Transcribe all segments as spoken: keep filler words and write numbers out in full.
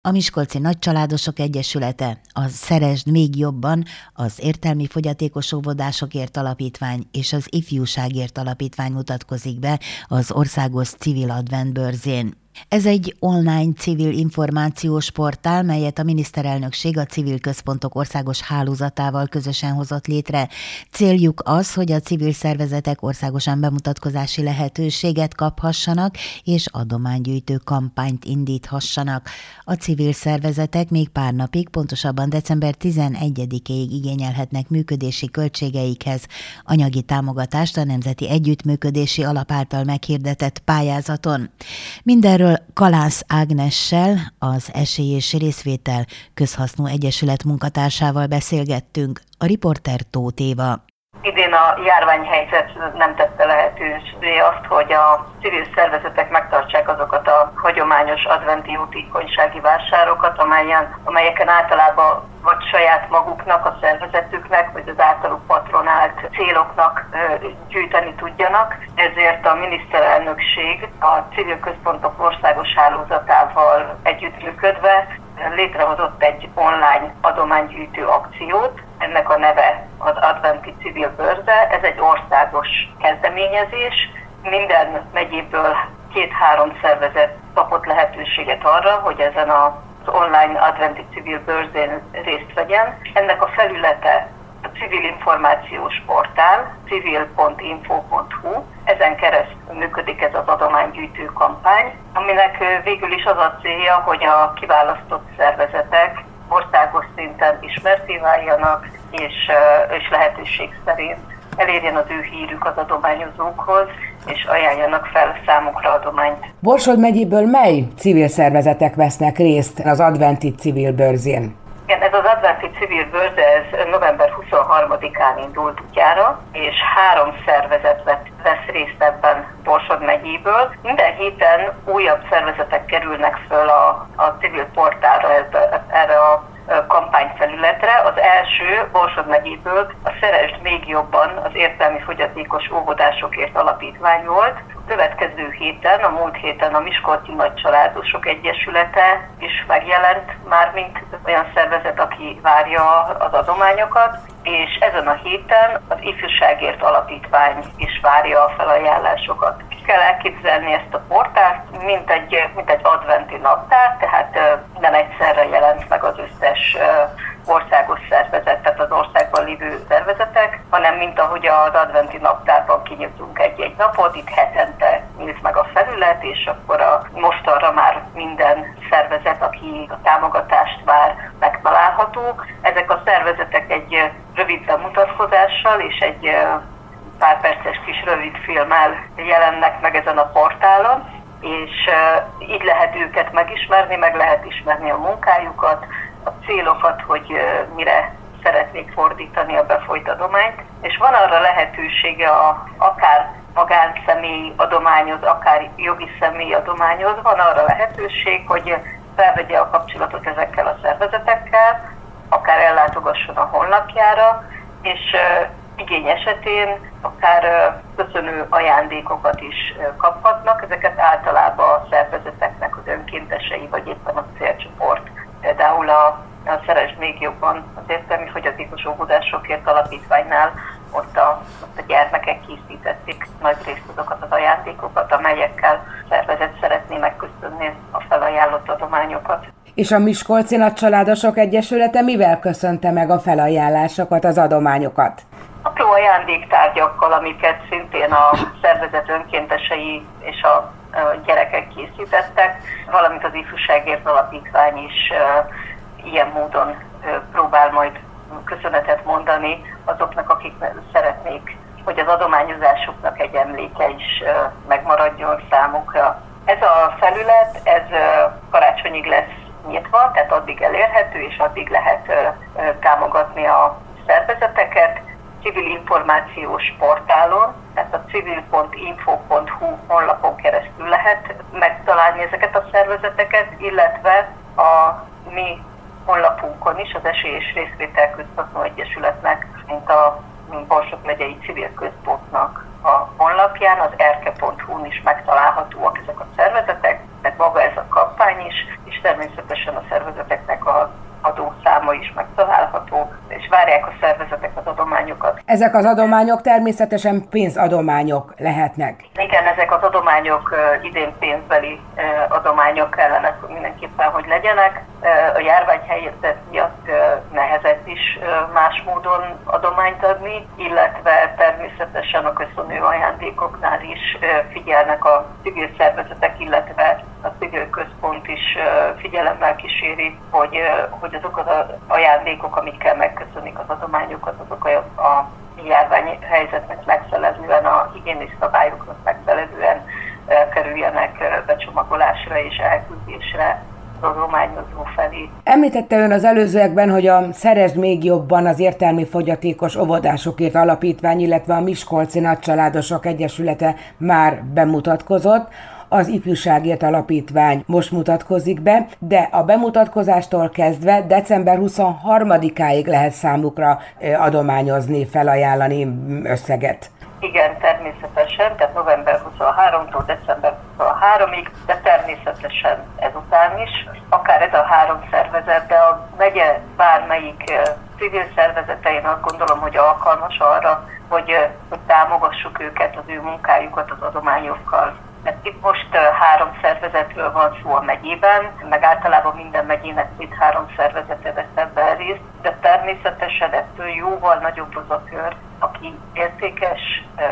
A Miskolci Nagycsaládosok Egyesülete, a Szeresd még jobban, az Értelmi Fogyatékos Óvodásokért Alapítvány és az Ifjúságért Alapítvány mutatkozik be az országos civil adventbörzén. Ez egy online civil információs portál, melyet a miniszterelnökség a Civil Központok Országos Hálózatával közösen hozott létre. Céljuk az, hogy a civil szervezetek országosan bemutatkozási lehetőséget kaphassanak és adománygyűjtő kampányt indíthassanak. A civil szervezetek még pár napig, pontosabban december tizenegyedikéig igényelhetnek működési költségeikhez anyagi támogatást a Nemzeti Együttműködési Alap által meghirdetett pályázaton. Mindenről Kalász Ágnessel, az Esély és Részvétel Közhasznú Egyesület munkatársával beszélgettünk. A riporter Tóth Éva. Idén a járványhelyzet nem tette lehetővé azt, hogy a civil szervezetek megtartsák azokat a hagyományos adventi jótékonysági vásárokat, amelyen, amelyeken általában vagy saját maguknak, a szervezetüknek, vagy az általuk patronált céloknak gyűjteni tudjanak. Ezért a miniszterelnökség a Civil Központok Országos Hálózatával együttműködve létrehozott egy online adománygyűjtő akciót. Ennek a neve az Adventi Civil Bőrze. Ez egy országos kezdeményezés. Minden megyéből két-három szervezet kapott lehetőséget arra, hogy ezen az online Adventi Civil Bőrzén részt vegyen. Ennek a felülete a civil információs portál, civil pont info pont hu. Ezen keresztül működik ez az adománygyűjtő kampány, aminek végül is az a célja, hogy a kiválasztott szervezetek országos szinten ismertté váljanak, és, és lehetőség szerint elérjen az ő hírük az adományozókhoz, és ajánljanak fel számukra adományt. Borsod megyéből mely civil szervezetek vesznek részt az adventi civil bőrzén? Igen, ez az adventi civil bőrze, ez november huszonharmadikán indult útjára, és három szervezet vesz részt ebben Borsod megyéből. Minden héten újabb szervezetek kerülnek föl a, a civil portálra, ebbe, erre a kampányfelületre. Az első Borsod megyéből a Szeresd még jobban, az Értelmi Fogyatékos Óvodásokért Alapítvány volt. A következő héten, a múlt héten a Miskolci Nagycsaládosok Egyesülete is megjelent már, mint olyan szervezet, aki várja az adományokat, és ezen a héten az Ifjúságért Alapítvány is várja a felajánlásokat. Kell elképzelni ezt a portált, mint egy, mint egy adventi naptár, tehát nem egyszerre jelent meg az összes országos szervezet, tehát az országban lévő szervezetek, hanem mint ahogy az adventi naptárban kinyitunk egy-egy napot, itt hetente nyílt meg a felület, és akkor a mostanra már minden szervezet, aki a támogatást vár, megtalálható. Ezek a szervezetek egy rövid bemutatkozással és egy pár perces kis rövid filmmel jelennek meg ezen a portálon, és így lehet őket megismerni, meg lehet ismerni a munkájukat, a célokat, hogy mire szeretnék fordítani a befolyt adományt, és van arra lehetősége, a, akár magánszemély adományoz, akár jogi személy adományoz, van arra lehetőség, hogy felvegye a kapcsolatot ezekkel a szervezetekkel, akár ellátogasson a honlapjára, és igény esetén akár köszönő ajándékokat is kaphatnak. Ezeket általában a szervezeteknek az önkéntesei, vagy éppen a célcsoport. Például a, a Szeresd még jobban, az Értelmi Fogyatékos Óvodásokért Alapítványnál ott a, ott a gyermekek készítették nagy részt azokat az ajándékokat, amelyekkel a szervezet szeretné megköszönni a felajánlott adományokat. És a Miskolci Nagycsaládosok Egyesülete mivel köszönte meg a felajánlásokat, az adományokat? Apró ajándéktárgyakkal, amiket szintén a szervezet önkéntesei és a gyerekek készítettek, valamint az Ifjúságért Alapítvány is ilyen módon próbál majd köszönetet mondani azoknak, akik szeretnék, hogy az adományozásuknak egy emléke is megmaradjon számukra. Ez a felület, ez karácsonyig lesz nyitva, tehát addig elérhető, és addig lehet támogatni a szervezeteket. Civil információs portálon, tehát a civil pont info pont hu honlapon keresztül lehet megtalálni ezeket a szervezeteket, illetve a mi honlapunkon is, az Esély és Részvétel Közhasznú Egyesületnek, mint a Borsod megyei civil központnak a honlapján, az erke pont hu-n is megtalálhatóak ezek a szervezetek, meg maga ez a kampány is, és természetesen a szervezetek Ezek az adományok természetesen pénzadományok lehetnek. Igen, ezek az adományok idén pénzbeli adományok kellene mindenképpen, hogy legyenek. A járványhelyzet miatt nehezett is más módon adományt adni, illetve természetesen a köszönő ajándékoknál is figyelnek a civil szervezetek, illetve a civil központ is figyelemmel kíséri, hogy, hogy azok az ajándékok, amikkel megköszönik az adományokat, azok a, a járványhelyzetnek megfelelően, a higiénis szabályoknak megfelelően kerüljenek becsomagolásra és elküldésre az adományozó felé. Említette ön az előzőekben, hogy a Szeresd még jobban az értelmi fogyatékos óvodásokért alapítvány, illetve a Miskolci Nagycsaládosok Egyesülete már bemutatkozott. Az Ifjúságért Alapítvány most mutatkozik be, de a bemutatkozástól kezdve december huszonharmadikáig lehet számukra adományozni, felajánlani összeget. Igen, természetesen, tehát november huszonharmadikától december huszonharmadikáig, de természetesen ezután is. Akár ez a három szervezet, de a megye bármelyik civil szervezete, én azt gondolom, hogy alkalmas arra, hogy, hogy támogassuk őket, az ő munkájukat az adományokkal. Mert itt most uh, három szervezetről van szó a megyében, meg általában minden megyének két-három szervezete vesz ebben részt, de természetesen ettől jóval nagyobb az a kör, aki értékes, uh,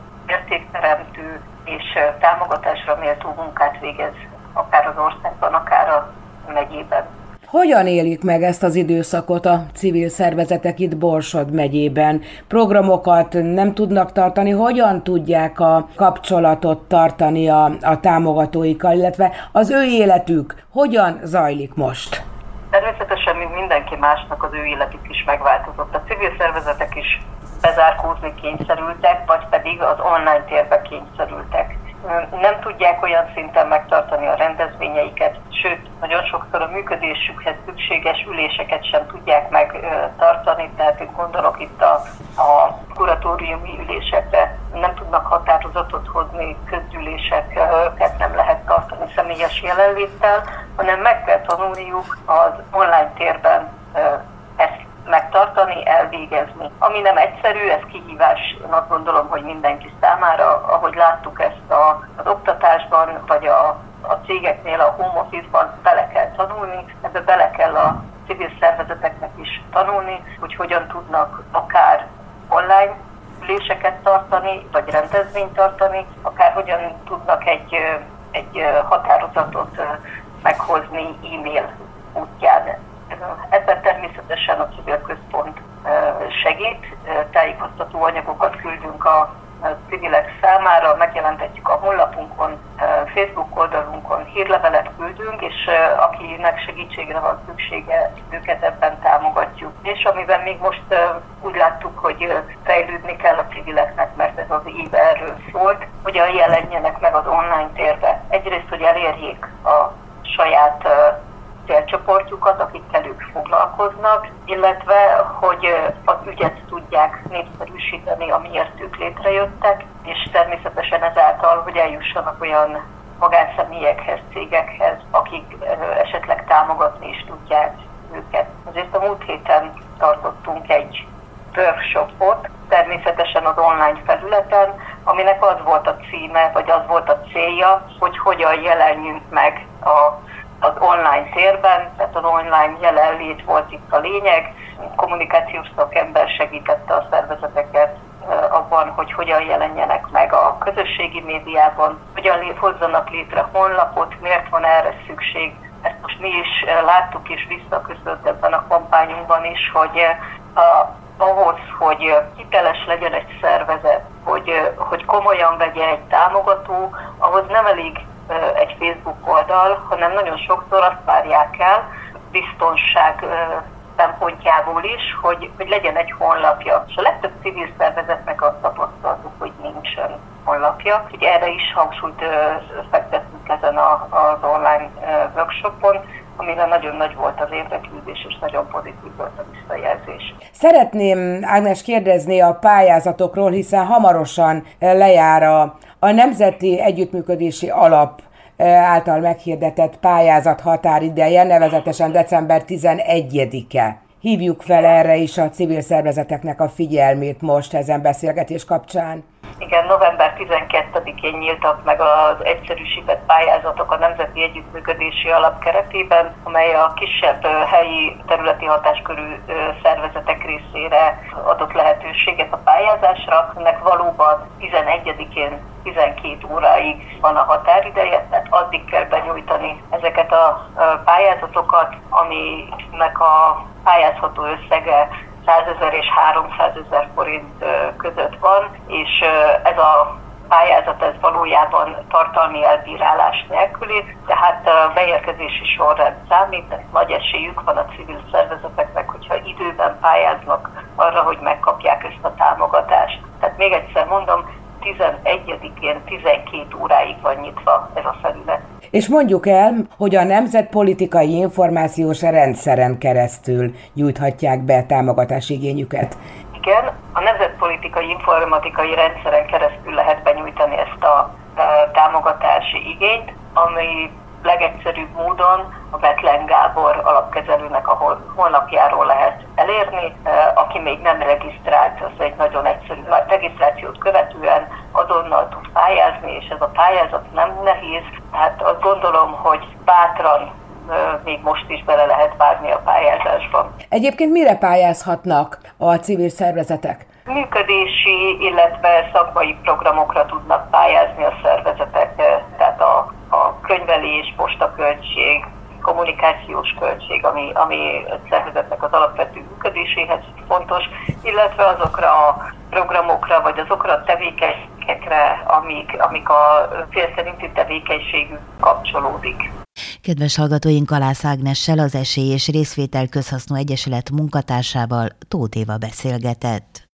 értékteremtő és uh, támogatásra méltó munkát végez, akár az országban, akár a megyében. Hogyan élik meg ezt az időszakot a civil szervezetek itt Borsod megyében? Programokat nem tudnak tartani? Hogyan tudják a kapcsolatot tartani a, a támogatóikkal, illetve az ő életük hogyan zajlik most? Természetesen, mint mindenki másnak, az ő életük is megváltozott. A civil szervezetek is bezárkózni kényszerültek, vagy pedig az online térbe kényszerültek. Nem tudják olyan szinten megtartani a rendezvényeiket, sőt, nagyon sokszor a működésükhez szükséges üléseket sem tudják megtartani, tehát én gondolok itt a, a kuratóriumi ülésekre, nem tudnak határozatot hozni, közgyűléseket nem lehet tartani személyes jelenléttel, hanem meg kell tanulniuk az online térben ezt megtartani, elvégezni. Ami nem egyszerű, ez kihívás, én azt gondolom, hogy mindenki számára, ahogy láttuk ezt a, az oktatásban, vagy a, a cégeknél, a home office-ban bele kell tanulni, ebbe bele kell a civil szervezeteknek is tanulni, hogy hogyan tudnak akár online üléseket tartani, vagy rendezvényt tartani, akár hogyan tudnak egy, egy határozatot meghozni e-mail útján. Ebben természetesen a civil központ segít, tájékoztató anyagokat küldünk a civilek számára, megjelentetjük a honlapunkon, Facebook oldalunkon, hírlevelet küldünk, és akinek segítségre van szüksége, őket ebben támogatjuk. És amiben még most úgy láttuk, hogy fejlődni kell a civileknek, mert ez az év erről szólt, hogyan jelenjenek meg az online térbe. Egyrészt, hogy elérjék a saját célcsoportjukat, akikkel ők foglalkoznak, illetve, hogy az ügyet tudják népszerűsíteni, amiért ők létrejöttek, és természetesen ezáltal, hogy eljussanak olyan magánszemélyekhez, cégekhez, akik esetleg támogatni is tudják őket. Azért a múlt héten tartottunk egy workshopot, természetesen az online felületen, aminek az volt a címe, vagy az volt a célja, hogy hogyan jelenjünk meg a az online térben, tehát az online jelenlét volt itt a lényeg. Kommunikációs szakember segítette a szervezeteket abban, hogy hogyan jelenjenek meg a közösségi médiában, hogyan hozzanak létre honlapot, miért van erre szükség. Ezt most mi is láttuk és visszaköszönt ebben a kampányunkban is, hogy a, ahhoz, hogy hiteles legyen egy szervezet, hogy, hogy komolyan vegye egy támogató, ahhoz nem elég egy Facebook oldal, hanem nagyon sokszor azt várják el biztonság szempontjából is, hogy, hogy legyen egy honlapja. És a legtöbb civil szervezetnek azt tapasztaltuk, hogy nincsen honlapja. Úgyhogy erre is hangsúlyt fektettünk ezen a, az online workshopon, amire nagyon nagy volt az érdeklődés, és nagyon pozitív volt a visszajelzés. Szeretném, Ágnes, kérdezni a pályázatokról, hiszen hamarosan lejár a, a Nemzeti Együttműködési Alap által meghirdetett pályázat határideje, nevezetesen december tizenegyedike. hívjuk fel erre is a civil szervezeteknek a figyelmét most ezen beszélgetés kapcsán. Igen, november tizenkettedikén nyíltak meg az egyszerűsített pályázatok a Nemzeti Együttműködési Alap keretében, amely a kisebb helyi területi hatáskörű szervezetek részére adott lehetőséget a pályázásra. Ennek valóban tizenegyedikén tizenkét óráig van a határideje, tehát addig kell benyújtani ezeket a pályázatokat, aminek a pályázható összege százezer és háromszázezer forint között van, és ez a pályázat ez valójában tartalmi elbírálás nélküli, tehát a beérkezési sorrend számít, nagy esélyük van a civil szervezeteknek, hogyha időben pályáznak arra, hogy megkapják ezt a támogatást. Tehát még egyszer mondom, tizenegyedikén tizenkét óráig van nyitva ez a felület. És mondjuk el, hogy a nemzetpolitikai információs rendszeren keresztül nyújthatják be támogatási igényüket. Igen, a nemzetpolitikai informatikai rendszeren keresztül lehet benyújtani ezt a e, támogatási igényt, ami legegyszerűbb módon a Bethlen Gábor alapkezelőnek a hol, honlapjáról lehet elérni. E, aki még nem regisztrált, az egy nagyon egyszerű regisztrációt követően azonnal tud pályázni, és ez a pályázat nem nehéz. Tehát azt gondolom, hogy bátran e, még most is bele lehet vágni a pályázásban. Egyébként mire pályázhatnak a civil szervezetek? Működési, illetve szakmai programokra tudnak pályázni a szervezetek, tehát a, a könyvelés, postaköltség, kommunikációs költség, ami, ami a szervezetnek az alapvető működéséhez fontos, illetve azokra a programokra, vagy azokra a tevékenységekre, amik, amik a cél szerinti tevékenységük kapcsolódik. Kedves hallgatóink, Kalász Ágnessel, az Esély és Részvétel Közhasznú Egyesület munkatársával Tóth Éva beszélgetett.